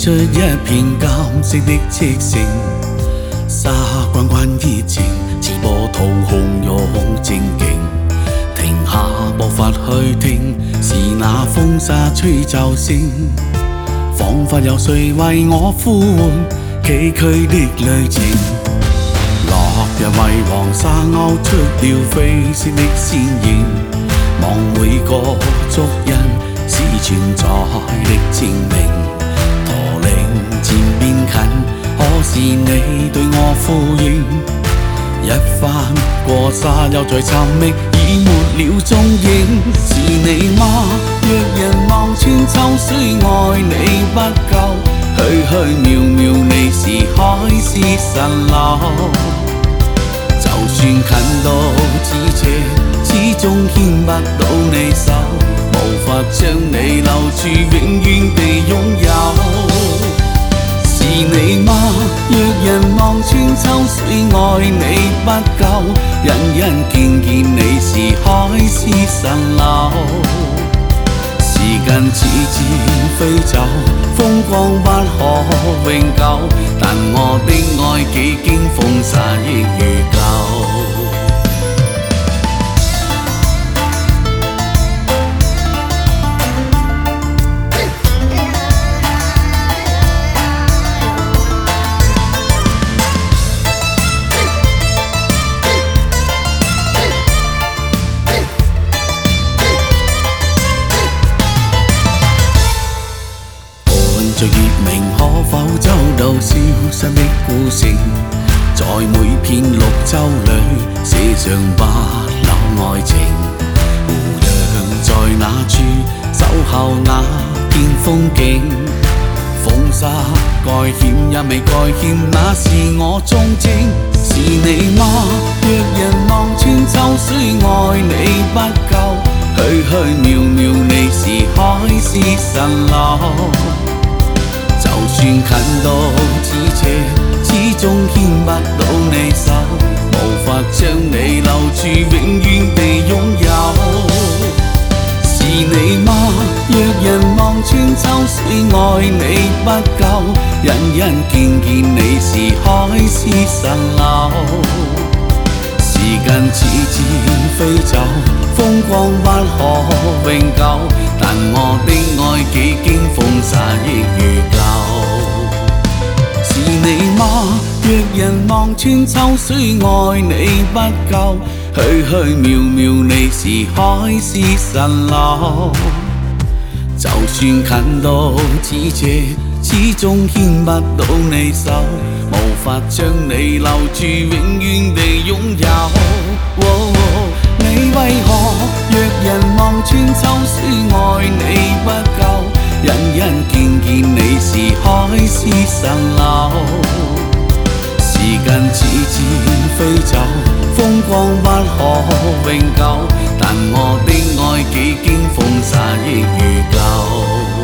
出一片金色的赤城，沙滾滾熱情，似波濤洶湧正勁。停下步伐去聽，是那風沙吹奏聲，彷彿有誰為我呼喚崎嶇的旅程。落日為黃沙勾出了緋色的線形，望每個足印是存在的證明。駝鈴漸變近，可是你對我呼應。一番過沙又再尋覓，已沒了蹤影。是你嗎？若人望穿秋水，愛你不夠，虛虛渺渺你是海是神流。就算近到咫尺，始終牽不到你手，無法將你留住，永遠地擁有。是你嗎？若人望穿秋水，愛你不夠，人人見見你是海是神流。時間似箭飛走，風光不可永久，但我的愛幾經風沙亦如舊。着月明，可否找到消失的孤城？在每片綠洲裏寫上不朽愛情。湖洋在哪處？守候那片風景。風沙蓋險也未蓋險，那是我蹤跡。是你嗎？若人望穿秋水，愛你不夠，虛虛渺渺你是海是神流。就算近到咫尺，始終牽不到你手，無法將你留住，永遠地擁有。是你嗎？若人望穿秋水，愛你不夠，人人見見你是海是神流。時間似箭飛走，風光不可永久，但我的愛幾經風沙亦如舊。是你嗎？若人望穿秋水，愛你不夠，虛虛渺渺你是海是神流。就算近到咫尺，始終牽不到你手，無法將你留住，永遠地擁有。你為何若人望穿秋水，愛你不夠，人人見見你是海是神流。時間似箭飛走，風光不可永久，但我的愛幾經風沙亦如舊。